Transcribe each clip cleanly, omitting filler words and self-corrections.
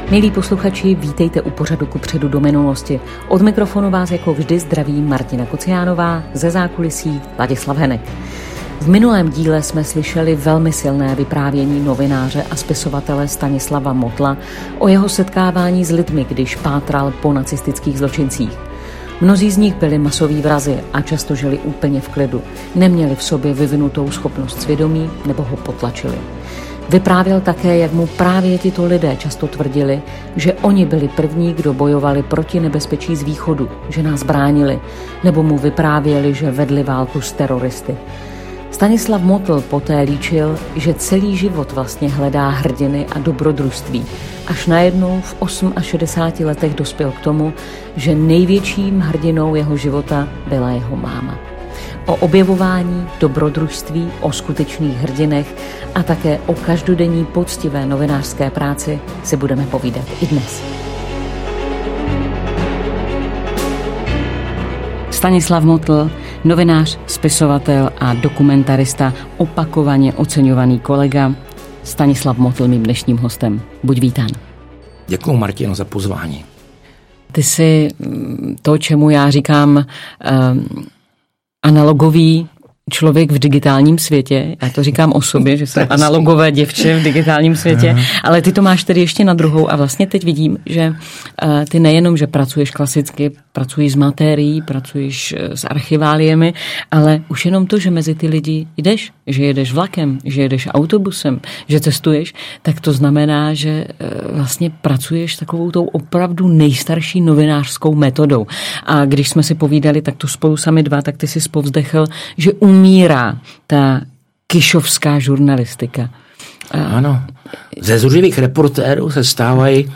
Milí posluchači, vítejte u pořadu Kupředu do minulosti. Od mikrofonu vás jako vždy zdraví Martina Kociánová, ze zákulisí Ladislav Henek. V minulém díle jsme slyšeli velmi silné vyprávění novináře a spisovatele Stanislava Mottla o jeho setkávání s lidmi, když pátral po nacistických zločincích. Mnozí z nich byli masoví vrazi a často žili úplně v klidu. Neměli v sobě vyvinutou schopnost svědomí nebo ho potlačili. Vyprávěl také, jak mu právě tito lidé často tvrdili, že oni byli první, kdo bojovali proti nebezpečí z východu, že nás bránili, nebo mu vyprávěli, že vedli válku s teroristy. Stanislav Mottl poté líčil, že celý život vlastně hledá hrdiny a dobrodružství, až najednou v 68 letech dospěl k tomu, že největším hrdinou jeho života byla jeho máma. O objevování, dobrodružství, o skutečných hrdinech a také o každodenní poctivé novinářské práci si budeme povídat i dnes. Stanislav Mottl, novinář, spisovatel a dokumentarista, opakovaně oceňovaný kolega. Stanislav Mottl mým dnešním hostem. Buď vítán. Děkuji, Martino, za pozvání. Ty jsi to, čemu já říkám analogový člověk v digitálním světě. Já to říkám o sobě, že jsem analogové děvče v digitálním světě, ale ty to máš tedy ještě na druhou a vlastně teď vidím, že ty nejenom, že pracuješ klasicky, pracuješ s materií, pracuješ s archiváliemi, ale už jenom to, že mezi ty lidi jdeš, že jedeš vlakem, že jedeš autobusem, že cestuješ, tak to znamená, že vlastně pracuješ takovou tou opravdu nejstarší novinářskou metodou. A když jsme si povídali takto spolu sami dva, tak ty si povzdechl, že umírá ta kišovská žurnalistika. Ano. Ze zuřivých reportérů se stávají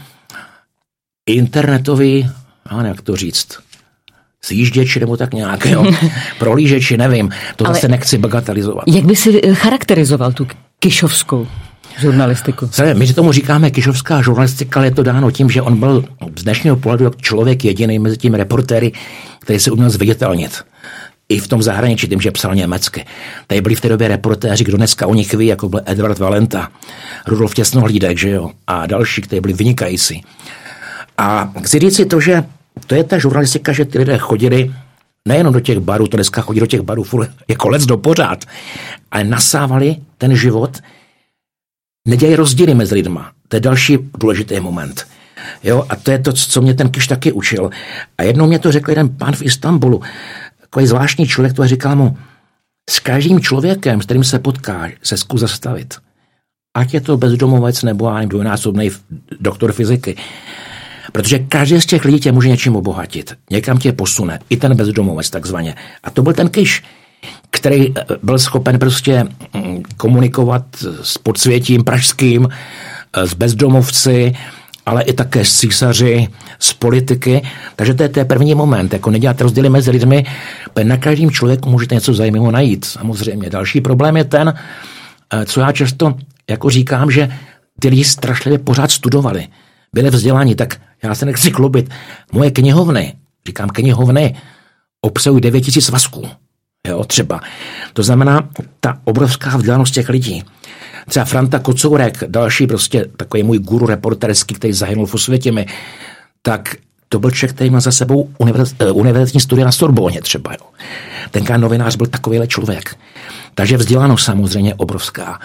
internetoví, jak to říct, sjížděči nebo tak nějak, prolížeči, nevím. To zase nechci bagatelizovat. Jak by si charakterizoval tu kišovskou žurnalistiku? My si tomu říkáme kišovská žurnalistika, ale je to dáno tím, že on byl z dnešního pohledu jako člověk jediný mezi tím reportéry, který se uměl zviditelnit. I v tom zahraničí, tím, že psal německy. Tady byli v té době reportéři, kdo dneska o nich ví, jako byl Edvard Valenta, Rudolf Těsnohlídek, že jo, a další, kteří byli vynikající. A chci říct si to, že to je ta žurnalistika, že ty lidé chodili nejenom do těch barů, to dneska chodí do těch barů jako lec do pořád, ale nasávali ten život, nedělají rozdíly mezi lidma. To je další důležitý moment. Jo, a to je to, co mě ten Kiš taky učil. A jednou mě to řekl jeden pán v Istanbulu, takový zvláštní člověk, to říkal mu, s každým člověkem, s kterým se potká, se zkus zastavit. Ať je to bezdomovec nebo dvojnásobný doktor fyziky. Protože každý z těch lidí tě může něčím obohatit. Někam tě posune. I ten bezdomovec takzvaně. A to byl ten Kiš, který byl schopen prostě komunikovat s podsvětím pražským, s bezdomovci, ale i také s císaři, z politiky. Takže to je první moment. Jako nedělat rozdíly mezi lidmi, na každém člověku můžete něco zajímavého najít. Samozřejmě. Další problém je ten, co já často jako říkám, že ty lidi strašlivě pořád studovali. Byli vzděláni, tak já se nechci klubit. Moje knihovny, říkám knihovny, obsahují 9000 svazků. Jo, třeba. To znamená ta obrovská vzdělanost těch lidí. Třeba Franta Kocourek, další prostě takový můj guru reporterský, který zahynul v Osvětimi, tak to byl člověk, který měl za sebou univerzitní studia na Sorbonně třeba. Jo. Tenkrát novinář byl takovýhle člověk. Takže vzdělanost samozřejmě obrovská.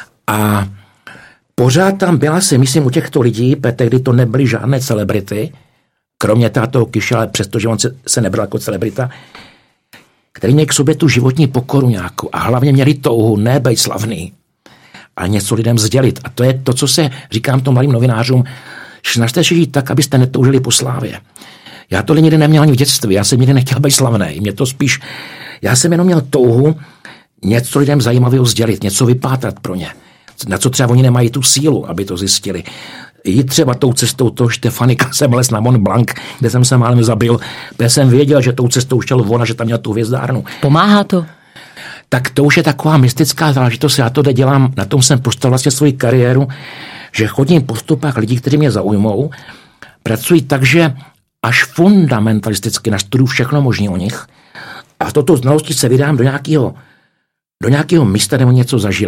A pořád tam byla, si myslím, u těchto lidí, tehdy to nebyly žádné celebrity, kromě toho Kiše, ale přestože on se nebral jako celebrita, který měl k sobě tu životní pokoru nějakou a hlavně měli touhu ne být slavný, ale něco lidem sdělit. A to je to, co se říkám tom malým novinářům, snažte se žít tak, abyste netoužili po slávě. Já to nikdy neměl ani v dětství, já jsem nikdy nechtěl být slavný. Mě to spíš, já jsem jenom měl touhu něco lidem zajímavého sdělit, něco vypátrat pro ně. Na co třeba oni nemají tu sílu, aby to zjistili. Jít třeba tou cestou toho Štefanika jsem les na Mont Blanc, kde jsem se málem zabil, protože jsem věděl, že tou cestou šel on a že tam měl tu hvězdárnu. Pomáhá to? Tak to už je taková mystická záležitost, já to dělám, na tom jsem postavil vlastně svoji kariéru, že chodím po stopách lidí, kteří mě zaujmou, pracuji tak, že až fundamentalisticky nastuduju všechno možné o nich a toto znalosti se vydám do nějakého místa, kde oni něco zažili.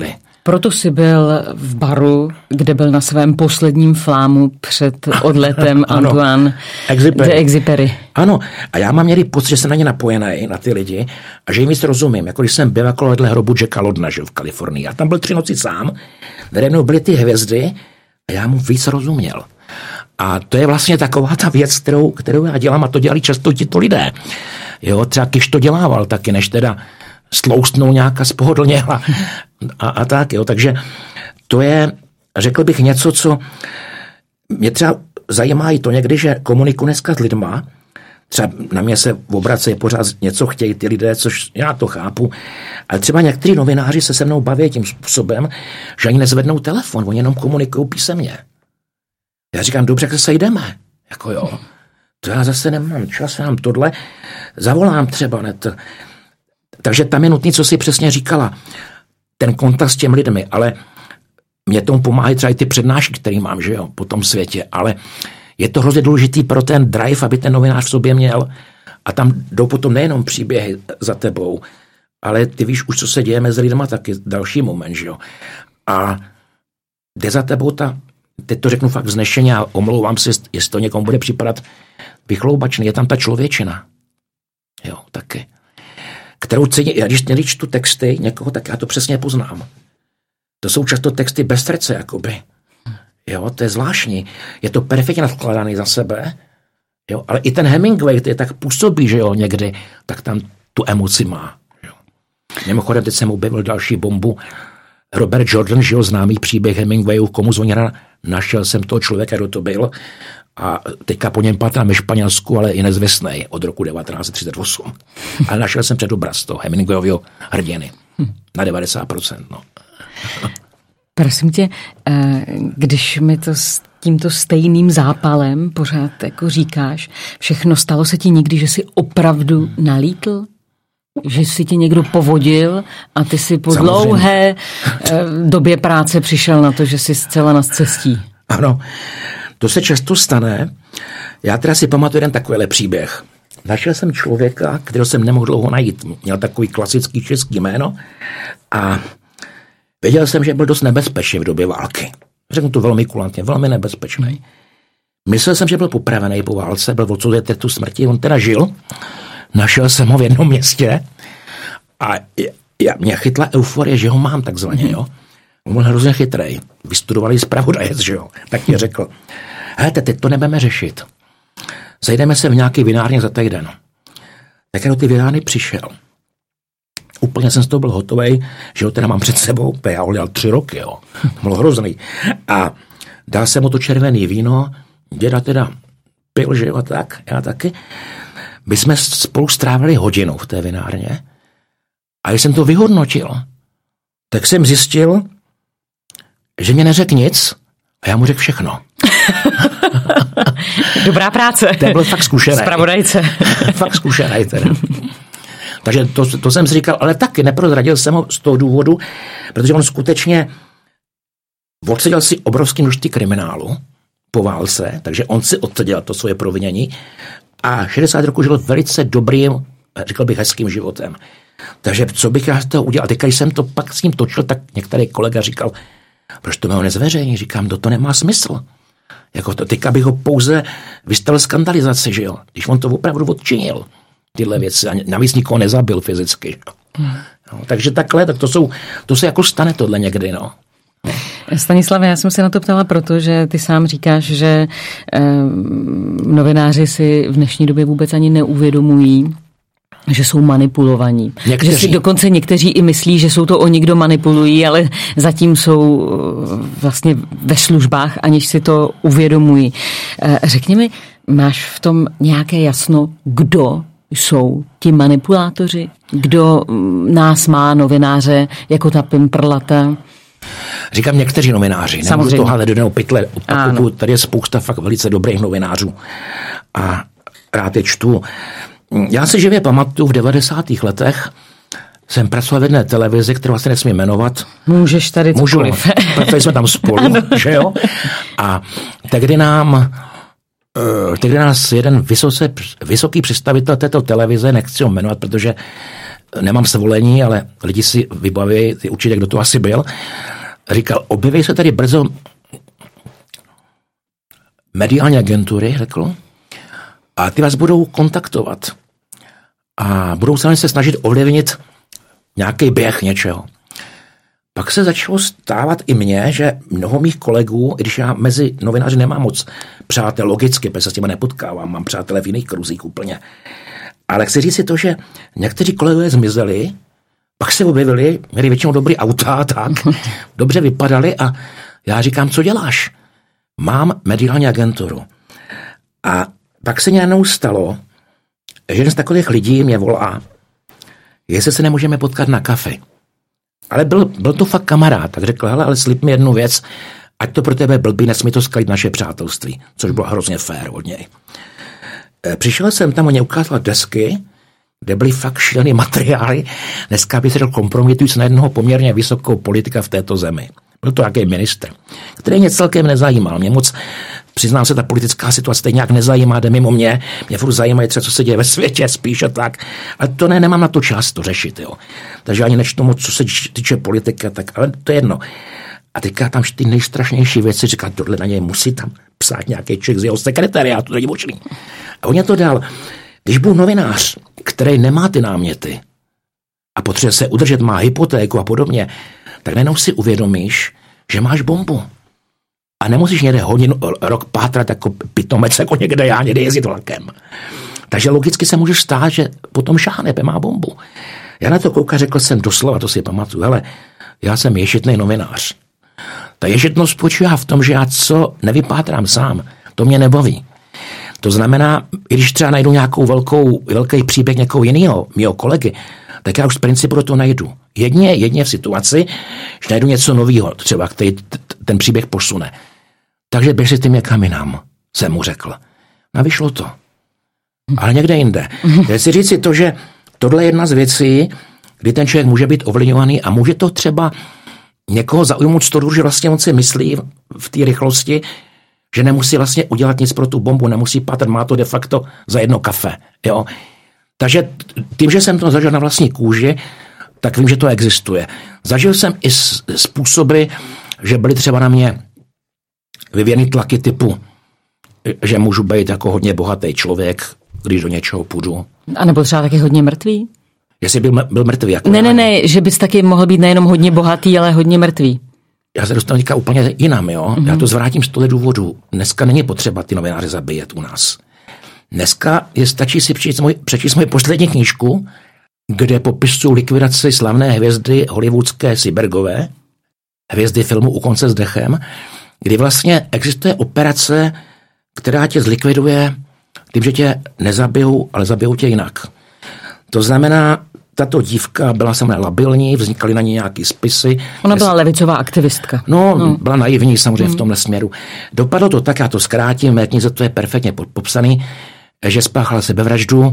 Proto jsi byl v baru, kde byl na svém posledním flámu před odletem Antoine de Exupéry. Ano, a já mám někdy pocit, že jsem na ně napojený, na ty lidi, a že jim víc rozumím. Jako když jsem byl jako vedle hrobu Jacka Londona, že v Kalifornii. Já tam byl 3 noci sám, nade mnou byly ty hvězdy a já mu víc rozuměl. A to je vlastně taková ta věc, kterou já dělám, a to dělali často tito lidé. Jo, třeba Kiš to dělával taky, než teda stloustnou nějaká spohodlněla a tak, jo. Takže to je, řekl bych, něco, co mě třeba zajímá i to někdy, že komunikuji dneska s lidma, třeba na mě se obracejí pořád něco chtějí ty lidé, což já to chápu, ale třeba někteří novináři se mnou baví tím způsobem, že ani nezvednou telefon, oni jenom komunikují písemně. Já říkám, dobře, jak se sejdeme. Jako jo, to já zase nemám čas, já tohle zavolám třeba. Ne, takže tam je nutný, co si přesně říkala, ten kontakt s těm lidmi, ale mě tomu pomáhají třeba i ty přednášky, které mám, že jo, po tom světě, ale je to hrozně důležitý pro ten drive, aby ten novinář v sobě měl, a tam jdou potom nejenom příběhy za tebou, ale ty víš už, co se děje mezi lidma, taky další moment, že jo. A jde za tebou teď to řeknu fakt vznešeně a omlouvám se, jestli to někomu bude připadat vychloubačný, je tam ta člověčina. Jo, taky. Kterou cení, já když čtu texty někoho, tak já to přesně poznám. To jsou často texty bez srdce, jakoby. Jo, to je zvláštní. Je to perfektně nadkladaný za sebe, jo, ale i ten Hemingway, který tak působí, že jo, někdy, tak tam tu emoci má. Jo. Mimochodem, teď jsem objevil další bombu. Robert Jordan, že jo, známý příběh Hemingwayů, komu zvoněna, našel jsem toho člověka, kdo to byl, a teďka po něm patrám ve Španělsku, ale i nezvěstnej od roku 1938. Ale našel jsem předobraz toho Hemingwayového hrdiny. Na 90%, no. Prosím tě, když mi to s tímto stejným zápalem pořád jako říkáš, všechno stalo se ti někdy, že jsi opravdu nalítl? Že si tě někdo povodil a ty si po dlouhé době práce přišel na to, že jsi zcela na cestí? Ano, to se často stane. Já teda si pamatuju jeden takovýhle příběh. Našel jsem člověka, kterého jsem nemohl dlouho najít. Měl takový klasický český jméno a věděl jsem, že byl dost nebezpečný v době války. Řeknu to velmi kulantně, velmi nebezpečný. Myslel jsem, že byl popravený po válce, byl odsouzen k trestu smrti, on teda žil. Našel jsem ho v jednom městě a mě chytla euforie, že ho mám takzvaně, jo. On byl hrozně chytrej. Vystudovali zpravodajec, že jo. Tak mě řekl, hele, teď to nebudeme řešit. Zajdeme se v nějaký vinárně za týden. Tak já do ty vinárny přišel. Úplně jsem z toho byl hotovej, že ho teda mám před sebou, já ho dělal 3 roky, jo. To bylo hrozný. A dal jsem mu to červený víno, děda teda pil, že jo, a tak, já taky. My jsme spolu strávili hodinu v té vinárně a když jsem to vyhodnotil, tak jsem zjistil, že mě neřekl nic a já mu řekl všechno. Dobrá práce. To byl fakt zkušený. Zpravodajce. Fakt zkušený teda. Takže to jsem si říkal, ale taky neprozradil jsem ho z toho důvodu, protože on skutečně odseděl si obrovský množství kriminálu po válce, takže on si odseděl to svoje provinění a 60 roků žil velice dobrým, řekl bych, hezkým životem. Takže co bych já z toho udělal? Teď, když jsem to pak s ním točil, tak některý kolega říkal, proč to mě nezveřejní? Říkám, to nemá smysl. Jako to, teďka bych ho pouze vystavil skandalizaci, že jo? Když on to opravdu odčinil, tyhle věci, a navíc nikoho nezabil fyzicky. No, takže takhle, tak to se jako stane tohle někdy, no. Stanislave, já jsem se na to ptala, protože ty sám říkáš, že novináři si v dnešní době vůbec ani neuvědomují, že jsou manipulovaní. Někteří. Že si dokonce někteří i myslí, že jsou to oni, kdo manipulují, ale zatím jsou vlastně ve službách, aniž si to uvědomují. Řekni mi, máš v tom nějaké jasno, kdo jsou ti manipulátoři? Kdo nás má, novináře, jako ta pimprlata? Říkám někteří novináři, nebudu to hádat do jednoho pytle. Tady je spousta fakt velice dobrých novinářů a rád je čtu. Já si živě pamatuju, v 90. letech jsem pracoval v jedné televizi, kterou vlastně nesmím jmenovat. Můžeš tady cokoliv. Pracovali jsme tam spolu, že jo? A tehdy nás jeden vysoký představitel této televize, nechci ho jmenovat, protože nemám svolení, ale lidi si vybaví, určitě, kdo to asi byl, říkal, objeví se tady brzo mediální agentury, řekl, a ty vás budou kontaktovat. A budou se snažit ovlivnit nějaký běh něčeho. Pak se začalo stávat i mně, že mnoho mých kolegů, i když já mezi novináři nemám moc přátel, logicky, protože se s těma nepotkávám, mám přátelé v jiných kruzích úplně. Ale chci říct si to, že někteří kolegové zmizeli, pak se objevili, měli většinou dobrý auta a tak, dobře vypadali a já říkám, co děláš? Mám mediální agenturu. A pak se nějakou stalo, že jeden z takových lidí mě volá, jestli se nemůžeme potkat na kafe. Ale byl to fakt kamarád, tak řekl, hele, ale slib mi jednu věc, ať to pro tebe blbý, nesmí to skalit naše přátelství, což bylo hrozně fér od něj. Přišel jsem tam, oni ukázal desky, kde byly fakt šílený materiály, dneska by se řekl kompromitující na jednoho poměrně vysokou politika v této zemi. Byl to nějaký ministr, který mě celkem nezajímal. Mě moc, přiznám se, ta politická situace teď nějak nezajímá, jde mimo mě. Mě furt zajímají třeba, co se děje ve světě, spíš a tak. Ale to nemám na to čas to řešit, jo. Takže ani nečtu moc, co se týče politika, tak, ale to je jedno. A teďka tam ty nejstrašnější věci, říká, tohle na něj musí tam psát nějaký člověk z jeho sekretariátu, to není možný. A on mě to dal. Když byl novinář, který nemá ty náměty a potřebuje se udržet, má hypotéku a podobně, tak najednou si uvědomíš, že máš bombu. A nemusíš někde rok pátrat jako pitomec, jako někde já, někde jezdit vlakem. Takže logicky se může stát, že potom šáhne, má bombu. Já na to koukal, řekl jsem doslova, to si pamatuju, hele, já jsem ješitný novinář. Ta ješitnost spočívá v tom, že já co nevypátrám sám, to mě nebaví. To znamená, když třeba najdu nějakou velký příběh někoho jiného, mého kolegy, tak já už z principu do toho najdu. Jedně v situaci, že najdu něco nového, třeba který ten příběh posune. Takže běž si tím někam jinam, jsem mu řekl. A vyšlo to. Ale někde jinde. Chci říct si to, že tohle je jedna z věcí, kdy ten člověk může být ovlivňovaný a může to třeba někoho zaujmout z toho, že vlastně on si myslí v té rychlosti, že nemusí vlastně udělat nic pro tu bombu, nemusí pátrat, má to de facto za jedno kafe. Jo? Takže tím, že jsem to zažil na vlastní kůži, tak vím, že to existuje. Zažil jsem i způsoby, že byly třeba na mě vyvíjeny tlaky typu, že můžu být jako hodně bohatý člověk, když do něčeho půjdu. A nebo třeba taky hodně mrtvý? Jestli byl mrtvý. Jako ne, že bys taky mohl být nejenom hodně bohatý, ale hodně mrtvý. Já se dostanu teďka úplně jinam, jo. Já to zvrátím z tohle důvodu. Dneska není potřeba ty novináře zabíjet u nás. Dneska stačí si přečíst moji poslední knížku, kde popisuju likvidaci slavné hvězdy hollywoodské Cybergové, hvězdy filmu U konce s dechem, kdy vlastně existuje operace, která tě zlikviduje tím, že tě nezabijou, ale zabijou tě jinak. To znamená, tato dívka byla samozřejmě labilní, vznikaly na ní nějaký spisy. Ona byla levicová aktivistka. No, byla naivní samozřejmě v tomhle směru. Dopadlo to tak, já to zkrátím, mé knize to je perfektně popsaný, že spáchala sebevraždu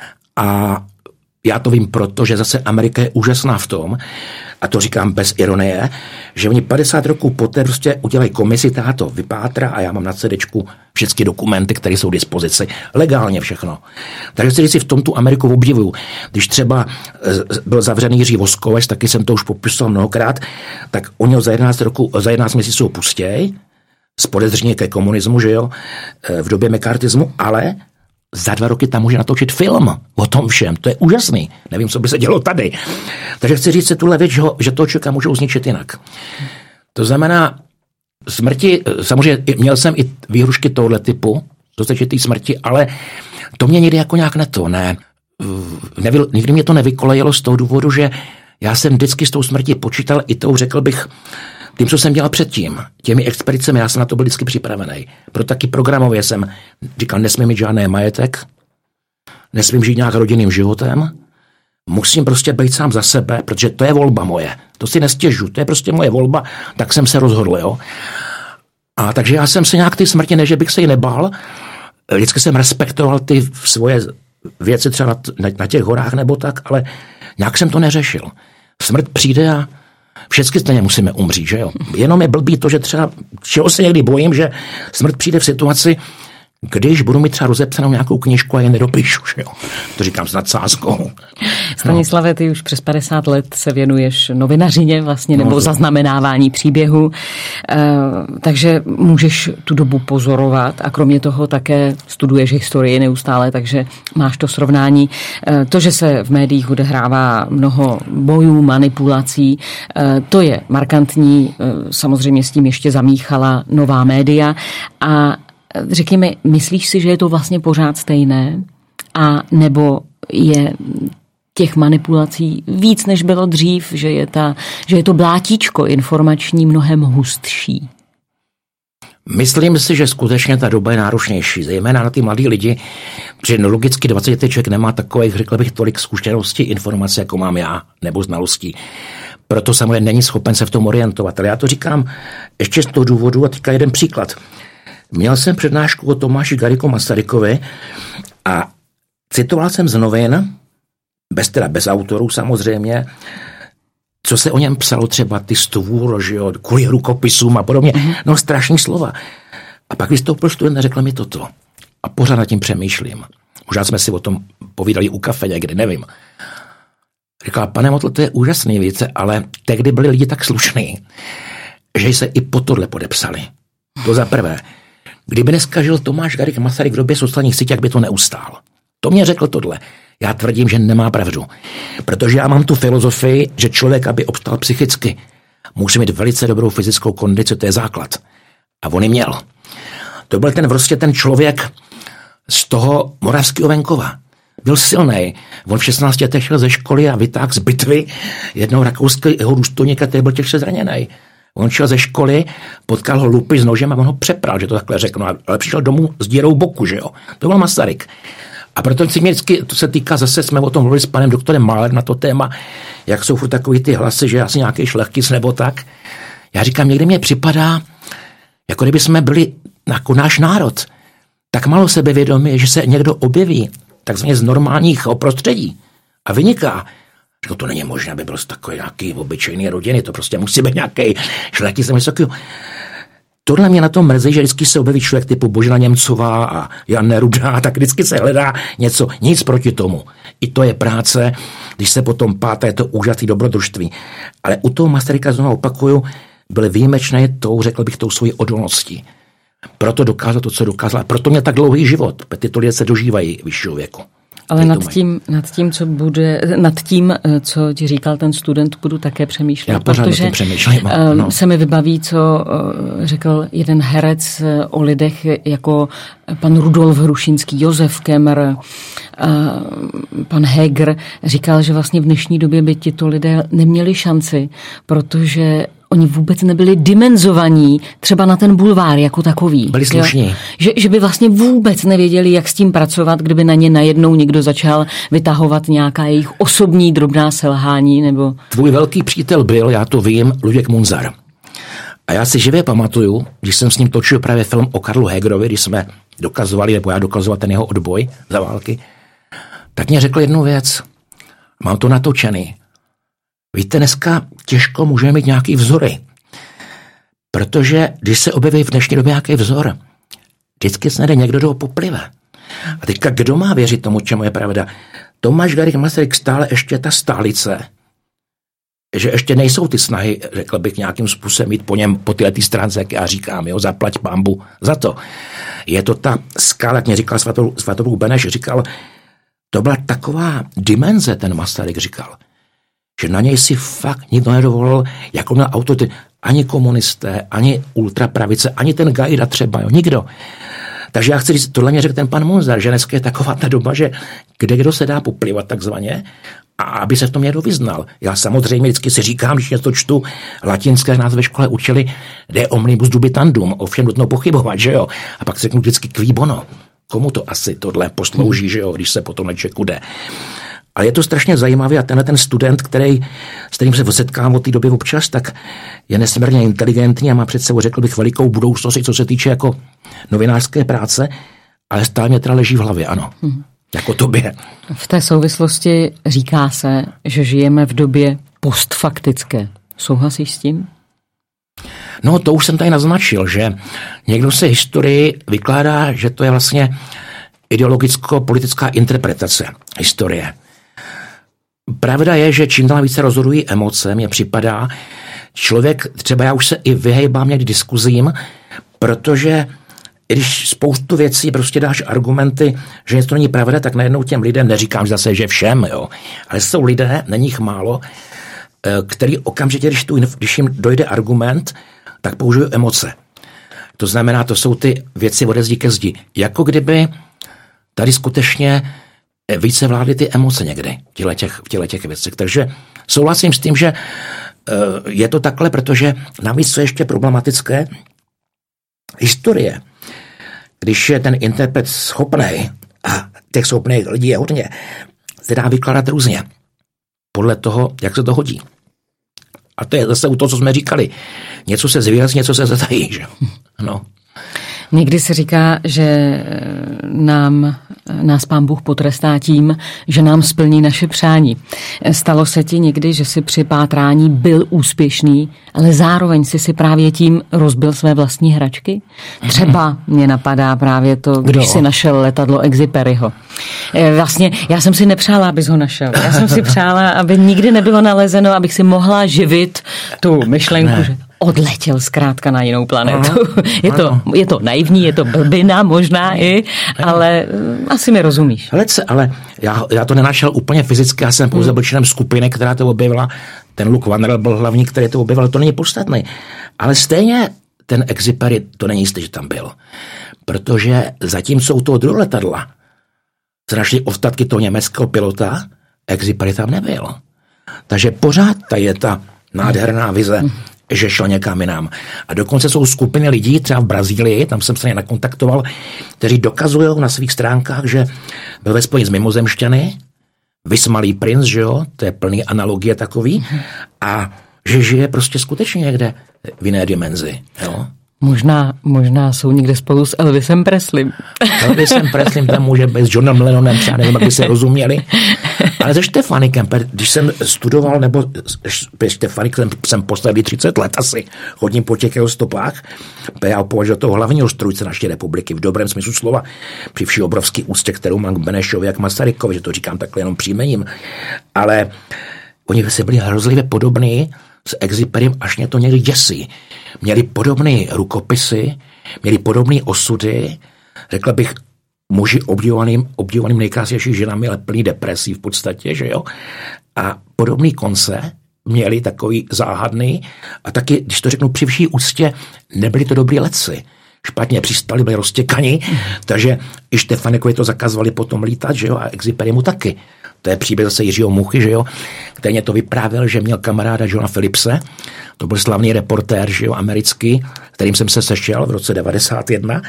a já to vím proto, že zase Amerika je úžasná v tom, a to říkám bez ironie, že oni 50 roků poté prostě udělají komisi, ta to vypátra a já mám na CDčku všechny dokumenty, které jsou k dispozici. Legálně všechno. Takže si říci, v tom tu Ameriku obdivuju. Když třeba byl zavřený Jiří Voskovec, taky jsem to už popisoval mnohokrát, tak oni ho za 11 měsíců pustěj, z podezření ke komunismu, že jo, v době mekartismu, ale za 2 roky tam může natočit film o tom všem. To je úžasný. Nevím, co by se dělo tady. Takže chci říct si tuhle věc, že toho člověka můžou zničit jinak. To znamená, smrti, samozřejmě měl jsem i výhrušky tohle typu, co se týče té smrti, ale to mě někdy jako nějak nikdy mě to nevykolejilo z toho důvodu, že já jsem vždycky s tou smrtí počítal i tou, řekl bych, tím, co jsem dělal předtím, těmi expedicemi, já jsem na to byl vždycky připravený. Proto taky programově jsem říkal, nesmím mít žádný majetek, nesmím žít nějak rodinným životem, musím prostě být sám za sebe, protože to je volba moje. To si nestěžu, to je prostě moje volba, tak jsem se rozhodl, jo. A takže já jsem se nějak ty smrti, ne, že bych se jí nebál, vždycky jsem respektoval ty svoje věci třeba na těch horách nebo tak, ale nějak jsem to neřešil. Smrt přijde a všechny stejně musíme umřít, že jo. Jenom je blbý to, že třeba, čeho se někdy bojím, že smrt přijde v situaci, když budu mít třeba rozepsanou nějakou knížku a je nedopíšu, že jo. To říkám s nadsázkou. Stanislave, ty už přes 50 let se věnuješ novinařině vlastně, nebo zaznamenávání příběhu, takže můžeš tu dobu pozorovat a kromě toho také studuješ historii neustále, takže máš to srovnání. To, že se v médiích odehrává mnoho bojů, manipulací, to je markantní, samozřejmě s tím ještě zamíchala nová média a řekněme, myslíš si, že je to vlastně pořád stejné? A nebo je těch manipulací víc, než bylo dřív, že je to blátíčko informační mnohem hustší? Myslím si, že skutečně ta doba je náročnější, zejména na ty mladý lidi, protože logicky 20 člověk nemá takových, řekl bych, tolik zkušeností, informací, jako mám já, nebo znalostí. Proto samozřejmě není schopen se v tom orientovat. Ale já to říkám ještě z toho důvodu a teďka jeden příklad. Měl jsem přednášku o Tomáši Garrigu Masarykovi a citoval jsem z novin, bez autorů samozřejmě, co se o něm psalo třeba ty stvůr, že jo, kvůli rukopisům a podobně. No strašný slova. A pak vystoupil student a řekl mi toto. A pořád nad tím přemýšlím. Možná jsme si o tom povídali u kafe někdy, nevím. Říkal, pane Motl, to je úžasný více, ale tehdy byli lidi tak slušný, že se i po tohle podepsali. To za prvé. Kdyby dneska žil Tomáš Garrigue Masaryk v době sociálních sítí, jak by to neustál. To mě řekl tohle. Já tvrdím, že nemá pravdu. Protože já mám tu filozofii, že člověk, aby obstál psychicky, musí mít velice dobrou fyzickou kondici, to je základ. A on ji měl. To byl ten člověk z toho moravského venkova. Byl silnej. On v 16 letech šel ze školy a vytáhl z bitvy jednoho rakouského důstojníka, který byl těžce zraněný. On šel ze školy, potkal ho lupy s nožem a on ho přepral, že to takhle řeknu, ale přišel domů s dírou boku, že jo. To byl Masaryk. A proto si mě vždycky, to se týká, zase jsme o tom mluvili s panem doktorem Málerem na to téma, jak jsou furt takový ty hlasy, že já si nějaký šlechtic nebo tak. Já říkám, někdy mě připadá, jako kdyby jsme byli jako náš národ, tak málo sebevědomí, že se někdo objeví takzvaně z normálních prostředí a vyniká. Říkám, to není možné, aby byl z takové nějaký obyčejný rodiny, to prostě musí být nějaký šlechtic nebo něco takového. Tohle mě na tom mrzí, že vždycky se objeví člověk typu Božena Němcová a Jan Neruda, tak vždycky se hledá něco, nic proti tomu. I to je práce, když se potom pátá, je to úžasný dobrodružství. Ale u toho Masaryka, znovu opakuju, byl výjimečný řekl bych, tou svojí odolností. Proto dokázal to, co dokázal. Proto měl tak dlouhý život. Tyto lidé se dožívají vyššího věku. Ale nad tím, co ti říkal ten student, budu také přemýšlet. Já pořád protože přemýšlím. Se mi vybaví, co řekl jeden herec o lidech jako pan Rudolf Hrušinský, Josef Kemr, pan Heger. Říkal, že vlastně v dnešní době by tito lidé neměli šanci, protože oni vůbec nebyli dimenzovaní třeba na ten bulvár jako takový. Byli slušní. Že by vlastně vůbec nevěděli, jak s tím pracovat, kdyby na ně najednou někdo začal vytahovat nějaká jejich osobní drobná selhání. Nebo... Tvůj velký přítel byl, já to vím, Luděk Munzar. A já si živě pamatuju, když jsem s ním točil právě film o Karlu Hegerovi, když jsme dokazovali, nebo já dokazoval ten jeho odboj za války, tak mě řekl jednu věc. Mám to natočený. Víte, dneska těžko můžeme mít nějaký vzory. Protože když se objeví v dnešní době nějaký vzor, vždycky se najde někdo, kdo ho poplive. A teďka kdo má věřit tomu, čemu je pravda? Tomáš Garrigue Masaryk stále ještě ta stálice, že ještě nejsou ty snahy, řekl bych, nějakým způsobem jít po něm, po této stránce, jak já říkám, jo, zaplať pambu za to. Je to ta skala, jak mě říkal Svatopluk Beneš, říkal, to byla taková dimenze, ten Masaryk říkal, že na něj si fakt nikdo nedovolil, jako na autority, ani komunisté, ani ultrapravice, ani ten Gajda třeba, jo, nikdo. Takže já chci říct, tohle mě řekl ten pan Munzar, že dneska je taková ta doba, že kdo se dá poplivat takzvaně, a aby se v tom někdo vyznal. Já samozřejmě vždycky si říkám, když něco čtu latinské, nás ve škole učili de omnibus dubitandum, ovšem nutno pochybovat, že jo. A pak se řeknu vždycky qui bono. Komu to asi tohle poslouží, že jo, když se potom nečeku jde. Ale je to strašně zajímavý a ten student, s kterým se setkám od té doby občas, tak je nesmírně inteligentní a má před sebou, řekl bych, velikou budoucnost, co se týče jako novinářské práce, ale stále mě teda leží v hlavě, ano. Jako tobě. V té souvislosti říká se, že žijeme v době postfaktické. Souhlasíš s tím? No, to už jsem tady naznačil, že někdo se historii vykládá, že to je vlastně ideologicko-politická interpretace historie. Pravda je, že čím dál více rozhodují emoce, mně připadá, člověk, třeba já už se i vyhejbám někdy diskuzím, protože když spoustu věcí prostě dáš argumenty, že něco není pravda, tak najednou těm lidem, neříkám zase, že všem, jo, ale jsou lidé, není jich málo, který okamžitě, když jim dojde argument, tak použijí emoce. To znamená, to jsou ty věci ode zdi ke zdi. Jako kdyby tady skutečně více vládly ty emoce někdy v těle těch věcech. Takže souhlasím s tím, že je to takhle, protože navíc co je ještě problematické, historie, když je ten interpret schopnej, a těch schopných lidí je hodně, se dá vykládat různě. Podle toho, jak se to hodí. A to je zase u toho, co jsme říkali. Něco se zvýrazní, něco se zatají. Že? No. Někdy se říká, že nás Pán Bůh potrestá tím, že nám splní naše přání. Stalo se ti někdy, že jsi při pátrání byl úspěšný, ale zároveň si právě tím rozbil své vlastní hračky? Třeba mě napadá právě to, když si našel letadlo Exuperyho. Vlastně já jsem si nepřála, abys ho našel. Já jsem si přála, aby nikdy nebylo nalezeno, abych si mohla živit tu myšlenku, že odletěl zkrátka na jinou planetu. Je to naivní, je to blbina možná ale asi mi rozumíš. Ale já to nenašel úplně fyzicky, já jsem pouze byl členem skupiny, která to objevila. Ten Luke Vannerl byl hlavní, který to objevil, to není podstatné. Ale stejně ten Exupery, to není jistý, že tam byl. Protože zatímco u toho druhého letadla se našli ostatky toho německého pilota, Exupery tam nebyl. Takže pořád tady je ta nádherná vize, že šel někam jinam. A dokonce jsou skupiny lidí, třeba v Brazílii, tam jsem se ně nakontaktoval, kteří dokazují na svých stránkách, že byl ve spojení s mimozemšťany, Vysmalý princ, že jo, to je plný analogie takový, a že žije prostě skutečně někde v jiné dimenzi, jo. Možná jsou někde spolu s Elvisem Presleym. Elvisem Presleym tam může být s Johnem Lennonem, třeba nevím, jak by se rozuměli. Ale se Štefanikem, když jsem studoval, nebo Štefanik jsem poslední 30 let asi, chodím po těch jeho stopách, já považuji toho hlavního strůjce naší republiky, v dobrém smyslu slova, při vší obrovský úctě, kterou mám k Benešovi jak Masarykovi, že to říkám takhle jenom příjmením. Ale oni se byli hrozlivě podobní s Exuperym, až mě to někdy děsí. Měli podobné rukopisy, měli podobné osudy, řekl bych, muži obdivovaným nejkrásnější ženami, ale plný depresí v podstatě, že jo? A podobný konce měli takový záhadný a taky, když to řeknu při vší úctě, nebyli to dobrý letci. Špatně přistali, byli roztěkaní, takže i Štefanikovi to zakazovali potom lítat, že jo? A Exuperymu taky. To je příběh zase Jiřího Muchy, že jo? Který mě to vyprávěl, že měl kamaráda Johna Phillipse, to byl slavný reportér, že jo, americký, kterým jsem se sešel v roce 1991.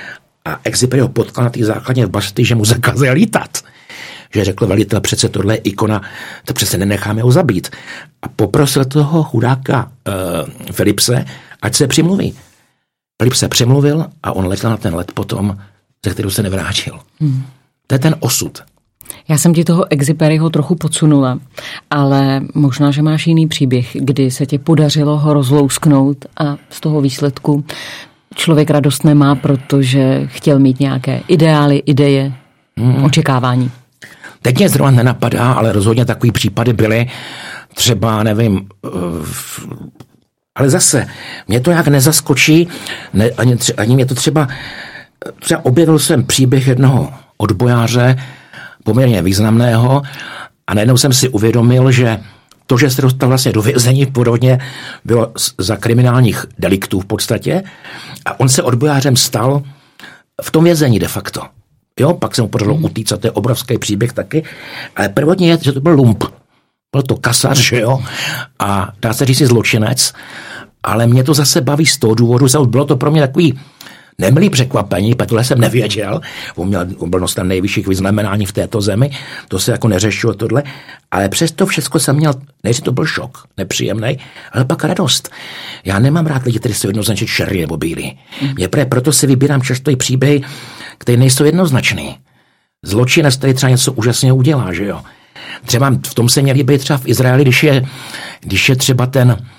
A Exupery ho potkal na té základně v Bastille, že mu zakázal lítat. Že řekl velitel, přece tohle je ikona, to přece nenecháme ho zabít. A poprosil toho chudáka Phillipse, ať se přimluví. Philips se přimluvil a on letěl na ten let potom, ze kterého se nevrátil. To je ten osud. Já jsem ti toho Exuperyho trochu podsunula, ale možná, že máš jiný příběh, kdy se ti podařilo ho rozlousknout a z toho výsledku člověk radost nemá, protože chtěl mít nějaké ideály, ideje, očekávání. Teď mě zrovna nenapadá, ale rozhodně takový případy byly, třeba, nevím, ale zase, mě to nějak nezaskočí, ani mě to třeba objevil jsem příběh jednoho odbojáře, poměrně významného, a najednou jsem si uvědomil, že to, že se dostal vlastně do vězení podobně, bylo za kriminálních deliktů v podstatě, a on se odbojářem stal v tom vězení de facto. Jo, pak se mu podařilo utíct, a to je obrovský příběh taky, ale prvotně je, že to byl lump. Byl to kasař, že jo, a dá se říct zločinec, ale mě to zase baví z toho důvodu, že bylo to pro mě takový nemilý překvapení, protože jsem nevěděl, on byl nosem nejvyšších vyznamenání v této zemi, to se jako neřešilo tohle, ale přesto všechno jsem měl, než to byl šok, nepříjemný, ale pak radost. Já nemám rád lidi, kteří jsou jednoznačně černí nebo bílí. Proto si vybírám často i příběhy, které nejsou jednoznačný. Zločinec, který třeba něco úžasně udělá, že jo. Třeba v tom se mě líbí třeba v Izraeli, když je třeba ten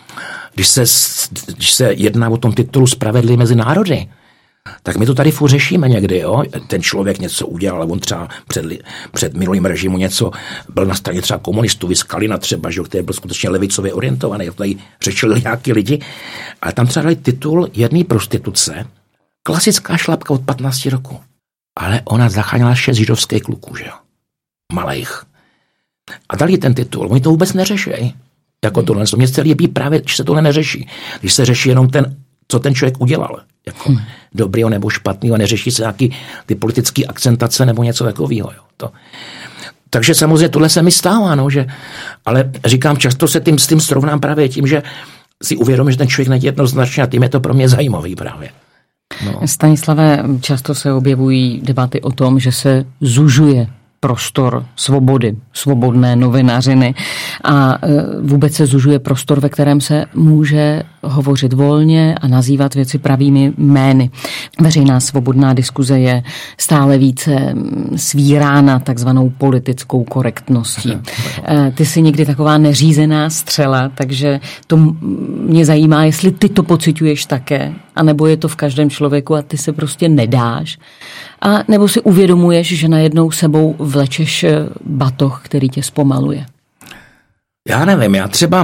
když se jedná o tom titulu Spravedlivý mezi národy, tak my to tady furt řešíme někdy, jo? Ten člověk něco udělal, on třeba před minulým režimu něco byl na straně třeba komunistů, Skalina třeba, že, který byl skutečně levicově orientovaný, jak tady řešili nějaký lidi, ale tam třeba dali titul jedné prostituce, klasická šlapka od 15 roku, ale ona zachránila 6 židovských kluků, že jo? Malejch. A dali ten titul, oni to vůbec neřešejí. Jako tohle, mně se líbí právě, že se tohle neřeší. Když se řeší jenom co ten člověk udělal. Jako dobrýho nebo špatného, neřeší se nějaký ty politické akcentace nebo něco takového. Takže samozřejmě tohle se mi stává, no, ale říkám, často se s tím srovnám právě tím, že si uvědomím, že ten člověk není jednoznačně a tím je to pro mě zajímavý právě. No. Stanislave, často se objevují debaty o tom, že se zužuje prostor svobody, svobodné novinařiny a vůbec se zužuje prostor, ve kterém se může hovořit volně a nazývat věci pravými jmény. Veřejná svobodná diskuze je stále více svírána takzvanou politickou korektností. Ty jsi někdy taková neřízená střela, takže to mě zajímá, jestli ty to pociťuješ také, anebo je to v každém člověku a ty se prostě nedáš. A nebo si uvědomuješ, že najednou sebou vlečeš batoh, který tě zpomaluje? Já nevím, já třeba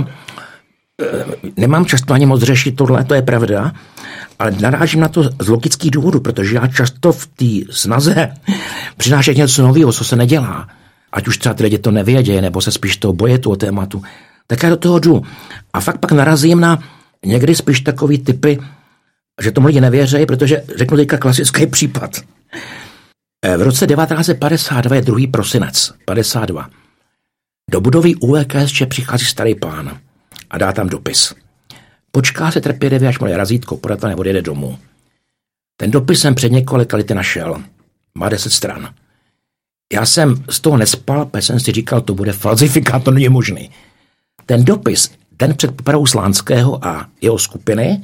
nemám často ani moc řešit tohle, to je pravda, ale narážím na to z logických důvodů, protože já často v té snaze přinášet něco nového, co se nedělá, ať už třeba ty lidi to nevědějí, nebo se spíš toho boje toho tématu, tak já do toho jdu. A fakt pak narazím na někdy spíš takový typy, že tomu lidi nevěří, protože řeknu teďka klasický případ. V roce 1952 je 2. prosinec 52. Do budovy ÚVKSČ přichází starý pán a dá tam dopis. Počká se trpělivě, až mu je razítko podat a odjede domů. Ten dopis jsem před několika lety našel. Má 10 stran. Já jsem z toho nespal, protože jsem si říkal, to bude falzifikát, to není možný. Ten dopis, den před popravou Slánského a jeho skupiny,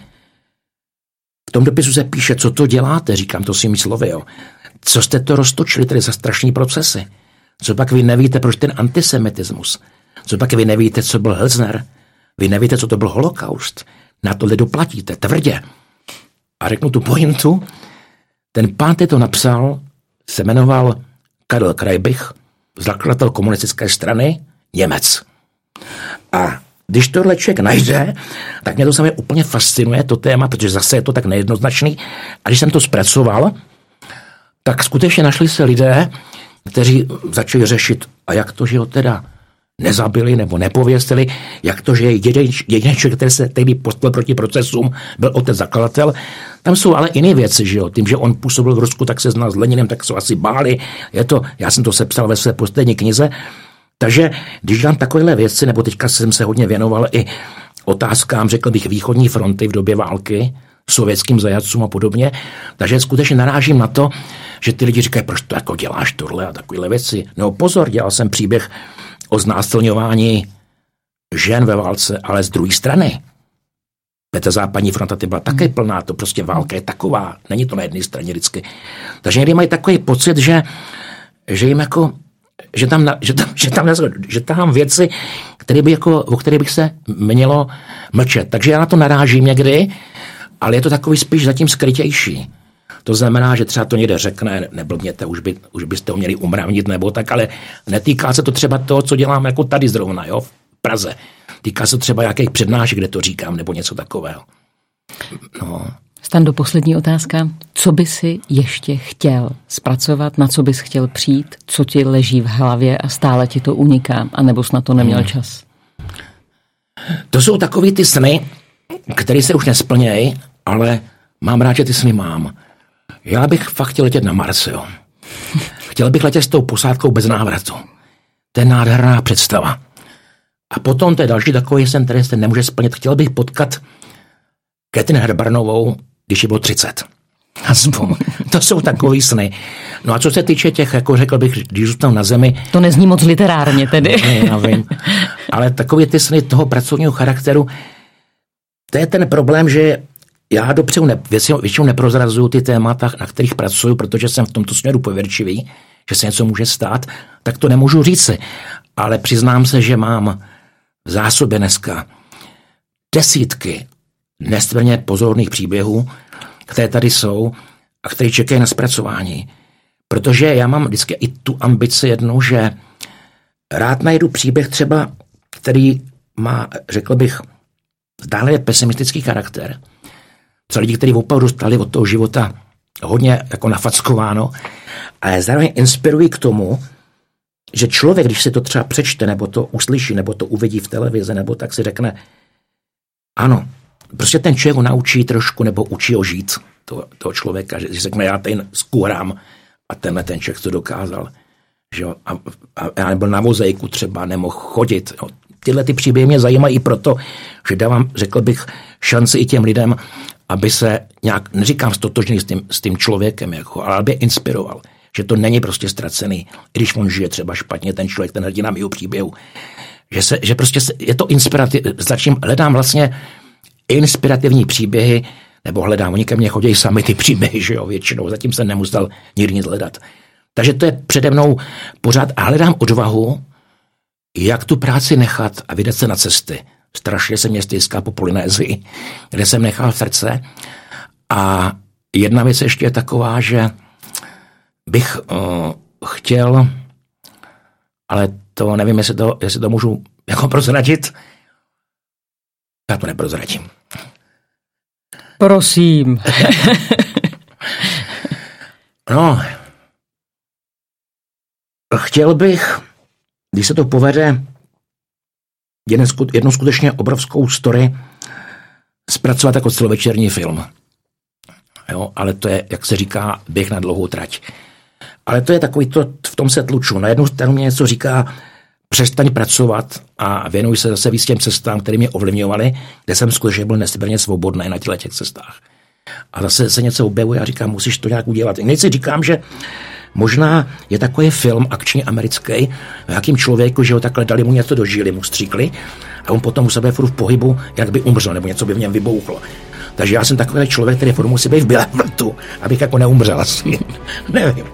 v tom dopisu se píše, co to děláte, říkám to svými slovy, jo. Co jste to roztočili tady za strašný procesy? Co pak vy nevíte, proč ten antisemitismus? Co pak vy nevíte, co byl Helsner? Vy nevíte, co to byl holokaust? Na tohle doplatíte, tvrdě. A řeknu tu pointu. Ten pán, který to napsal, se jmenoval Karel Krajbich, zakladatel komunistické strany, Němec. A když tohle člověk najde, tak mě to samozřejmě úplně fascinuje, to téma, protože zase je to tak nejednoznačný. A když jsem to zpracoval, tak skutečně našli se lidé, kteří začali řešit, a jak to, že ho teda nezabili nebo nepověstili, jak to, že jediný člověk, který by postavil proti procesům, byl otec zakladatel. Tam jsou ale jiné věci, že jo. Tím, že on působil v Rusku, tak se znal s Leninem, tak se asi báli. Já jsem to sepsal ve své poslední knize. Takže když dělám takovéhle věci, nebo teďka jsem se hodně věnoval i otázkám, řekl bych, východní fronty v době války, sovětským zajatcům a podobně, takže skutečně narážím na to, že ty lidi říkají, proč to jako děláš tohle a takovéhle věci. No pozor, dělal jsem příběh o znásilňování žen ve válce, ale z druhé strany. Ta západní fronta ty byla také plná, to prostě válka je taková, není to na jedné straně vždycky. Takže někdy mají takový pocit, že jim jako že tam věci, o kterých bych se mělo mlčet. Takže já na to narážím někdy, ale je to takový spíš zatím skrytější. To znamená, že třeba to někde řekne, neblbněte, už byste ho měli umravnit nebo tak, ale netýká se to třeba toho, co dělám jako tady zrovna, jo, v Praze. Týká se třeba jakých přednášek, kde to říkám, nebo něco takového. No. Stando, poslední otázka. Co by si ještě chtěl zpracovat, na co bys chtěl přijít, co ti leží v hlavě a stále ti to uniká, anebo jsi na to neměl čas? To jsou takový ty sny, které se už nesplnějí, ale mám rád, že ty sny mám. Já bych fakt chtěl letět na Mars, jo. Chtěl bych letět s tou posádkou bez návratu. To je nádherná představa. A potom to je další takový sen, který se nemůže splnit. Chtěl bych potkat Kathleen Herbarnovou, když jí bylo 30. Aspoň. To jsou takový sny. No a co se týče těch, jako řekl bych, když zůstanu na zemi... To nezní moc literárně tedy. Já vím. Ale takový ty sny toho pracovního charakteru, to je ten problém, že já dopředu většinou neprozrazuju ty témata, na kterých pracuju, protože jsem v tomto směru pověrčivý, že se něco může stát, tak to nemůžu říci. Ale přiznám se, že mám v zásobě dneska desítky nesmírně pozorných příběhů, které tady jsou a které čekají na zpracování. Protože já mám vždycky i tu ambici jednou, že rád najdu příběh třeba, který má, řekl bych, zdánlivě pesimistický charakter. Co lidi, kteří opravdu dostali od toho života hodně jako nafackováno, ale zároveň inspirují k tomu, že člověk, když si to třeba přečte, nebo to uslyší, nebo to uvidí v televizi, nebo tak si řekne, ano, prostě ten člověk ho naučí trošku, nebo učí ho žít, toho člověka, že si řekne, já tady skůrám a ten člověk to dokázal. Že jo? A já nebyl na vozejku třeba, nemohl chodit. Jo? Tyhle ty příběhy mě zajímají i proto, že dávám, řekl bych, šanci i těm lidem, aby se nějak, neříkám stotožný s tím člověkem, jako, ale aby je inspiroval. Že to není prostě ztracený, i když on žije třeba špatně, ten člověk, ten hrdina mýho příběhu. Že prostě je to inspirativní. Hledám vlastně inspirativní příběhy, nebo hledám, oni ke mně chodí sami ty příběhy, že jo, většinou. Zatím jsem nemusel nikdy nic hledat. Takže to je přede mnou pořád a hledám odvahu, jak tu práci nechat a vydat se na cesty. Strašně se mě stýská po Polynézii, kde jsem nechal srdce. A jedna věc ještě je taková, že bych chtěl, ale to nevím, jestli to můžu jako prozradit. Já to neprozradím. Prosím. No, chtěl bych, když se to povede, jednu skutečně obrovskou story zpracovat jako celovečerní film. Jo, ale to je, jak se říká, běh na dlouhou trať. Ale to je takový to, v tom se tluču. Na jednu stranu mě něco říká, přestaň pracovat a věnuj se zase víc těm cestám, které mě ovlivňovaly, kde jsem skutečně byl nesmírně svobodný na těch cestách. A zase se něco objevuje a říkám, musíš to nějak udělat. Někdy si říkám, že možná je takový film akční americký, o jakým člověku, že ho takhle dali mu něco do žíly, mu stříkli a on potom u sebe furt v pohybu, jak by umřel, nebo něco by v něm vybouchlo. Takže já jsem takový člověk, který furt musí být v bílém vrtu, abych jako neumřel asi. Nevím.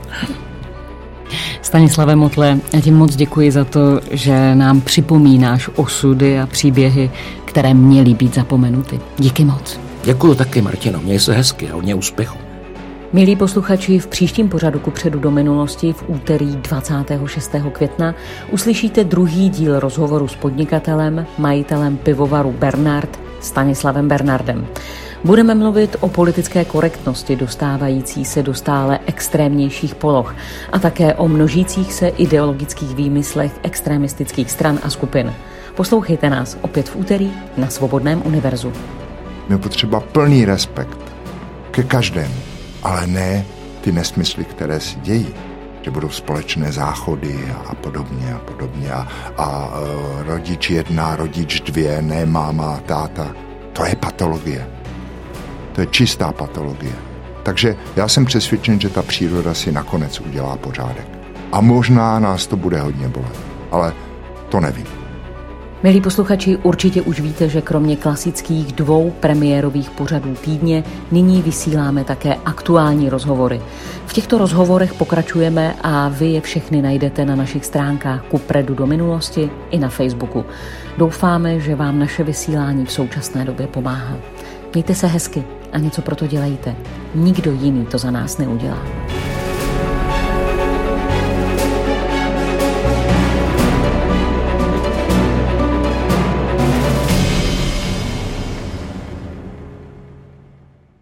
Stanislave Motle, já ti moc děkuji za to, že nám připomínáš osudy a příběhy, které měly být zapomenuty. Díky moc. Děkuju taky, Martino. Měj se hezky a hodně úspěchu. Milí posluchači, v příštím pořadu Kupředu do minulosti v úterý 26. května uslyšíte druhý díl rozhovoru s podnikatelem, majitelem pivovaru Bernard Stanislavem Bernardem. Budeme mluvit o politické korektnosti dostávající se do stále extrémnějších poloh a také o množících se ideologických výmyslech extremistických stran a skupin. Poslouchejte nás opět v úterý na Svobodném univerzu. Je potřeba plný respekt ke každému, ale ne ty nesmysly, které se dějí. Že budou společné záchody a podobně. A rodič 1, rodič 2, ne máma, táta. To je patologie. To je čistá patologie. Takže já jsem přesvědčen, že ta příroda si nakonec udělá pořádek. A možná nás to bude hodně bolet, ale to nevím. Milí posluchači, určitě už víte, že kromě klasických 2 premiérových pořadů týdně nyní vysíláme také aktuální rozhovory. V těchto rozhovorech pokračujeme a vy je všechny najdete na našich stránkách Kupředu do minulosti i na Facebooku. Doufáme, že vám naše vysílání v současné době pomáhá. Mějte se hezky a něco pro to dělejte. Nikdo jiný to za nás neudělá.